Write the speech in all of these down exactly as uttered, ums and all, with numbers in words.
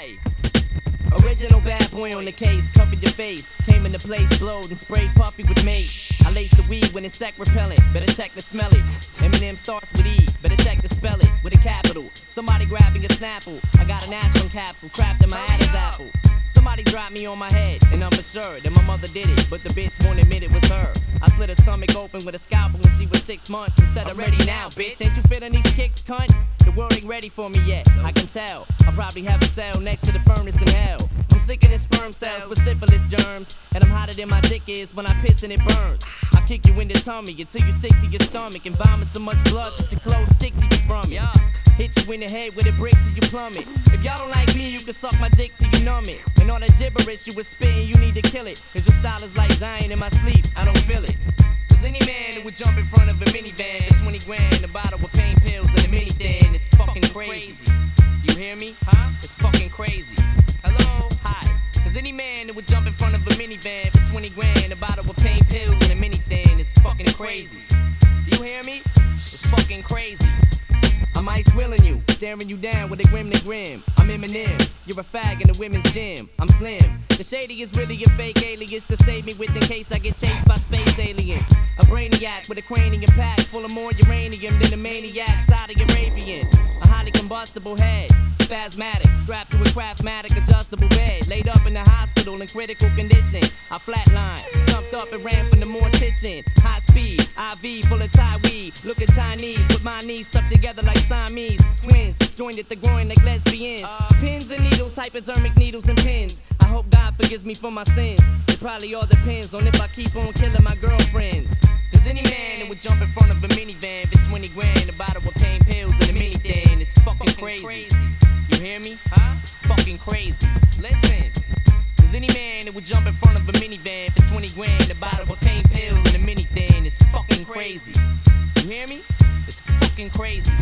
Hi. Original bad boy on the case, covered your face. Came into place, blowed and sprayed puffy with mace. I laced the weed when it's sec repellent, better check to smell it. Eminem starts with E, better check to spell it with a capital. Somebody grabbing a Snapple, I got an aspirin capsule trapped in my Adam's apple. Somebody dropped me on my head, and I'm for sure that my mother did it, but the bitch won't admit it was her. I slit her stomach open with a scalpel when she was six months and said, I'm ready now, bitch. Ain't you feeling these kicks, cunt? The world ain't ready for me yet, I can tell. I probably have a cell next to the furnace in hell. I'm sicker than sperm cells with syphilis germs, and I'm hotter than my dick is when I piss and it burns. I kick you in the tummy until you sick to your stomach and vomit so much blood that your clothes stick to you from it. Hit you in the head with a brick till you plummet. If y'all don't like me, you can suck my dick till you numb it. And all that gibberish you was spitting, you need to kill it. Cause your style is like dying in my sleep, I don't feel it. Cause any man that would jump in front of a minivan for twenty grand, a bottle with pain pills and a mini thin, it's fucking crazy. You hear me? Huh? It's fucking crazy. Hello? Hi. Cause any man that would jump in front of a minivan for twenty grand, a bottle with pain pills and a mini thin, it's fucking crazy. You hear me? It's fucking crazy. I'm ice willing you, staring you down with a grim to grim. I'm Eminem, you're a fag in the women's gym. I'm Slim. The shady is really a fake alias to save me with in case I get chased by space aliens. A brainiac with a cranium pack full of more uranium than a maniac Saudi Arabian. A highly combustible head, spasmatic, strapped to a Craftmatic adjustable bed. Laid up in the hospital in critical condition. I flatlined, jumped up and ran from the mortician. High speed, I V full of Thai weed. Looking Chinese with my knees stuck together like Siamese twins, joined at the groin like lesbians. Pins and needles, hypodermic needles and pins. I hope God forgives me for my sins. It probably all depends on if I keep on killing my girlfriends. Cause any man that would jump in front of a minivan for twenty grand, a bottle with pain pills and a mini thin, it's fucking crazy. You hear me? Huh? It's fucking crazy. Listen. Cause any man that would jump in front of a minivan for twenty grand, a bottle with pain pills and a mini thin, it's fucking crazy. You hear me? It's fucking crazy.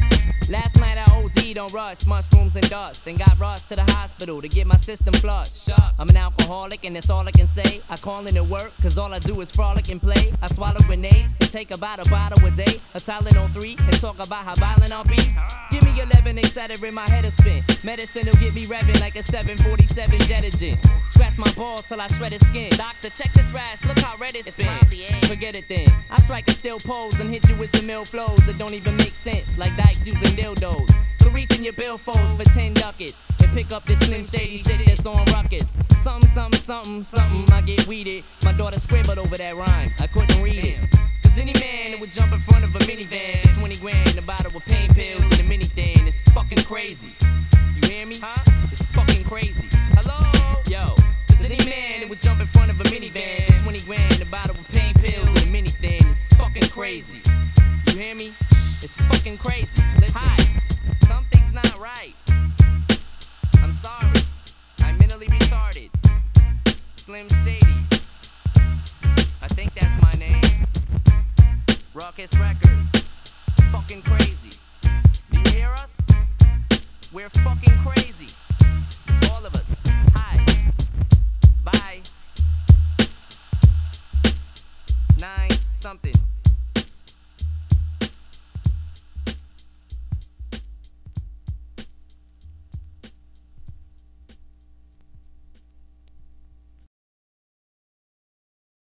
Last night I O D'd on rush, mushrooms and dust, and got rushed to the hospital to get my system flushed. I'm an alcoholic and that's all I can say. I call in to work cause all I do is frolic and play. I swallow grenades and take about a bottle a day, a Tylenol three, and talk about how violent I'll be. Give me eleven, they set it in my head a spin. Medicine will get me revving like a seven forty-seven jet engine. Scratch my balls till I shred his skin. Doctor, check this rash, look how red it's been. Forget it then. I strike a still pose and hit you with some ill flows that don't even make sense, like dykes using dildos. So reach in your billfolds for ten ducats and pick up this slim shady shit that's on ruckus. Something, something, something, something, I get weeded. My daughter scribbled over that rhyme, I couldn't read it. Cause any man that would jump in front of a minivan for twenty grand, a bottle with pain pills and a mini thin, it's fucking crazy. You hear me? Huh? It's fucking crazy. Hello? Yo. Cause any man that would jump in front of a minivan for twenty grand, a bottle with pain pills and a mini thin, it's fucking crazy. You hear me? It's fucking crazy. Listen, hi, something's not right. I'm sorry, I'm mentally retarded. Slim Shady, I think that's my name. Ruckus Records, fucking crazy. Do you hear us? We're fucking crazy. All of us. Hi, bye. Nine something.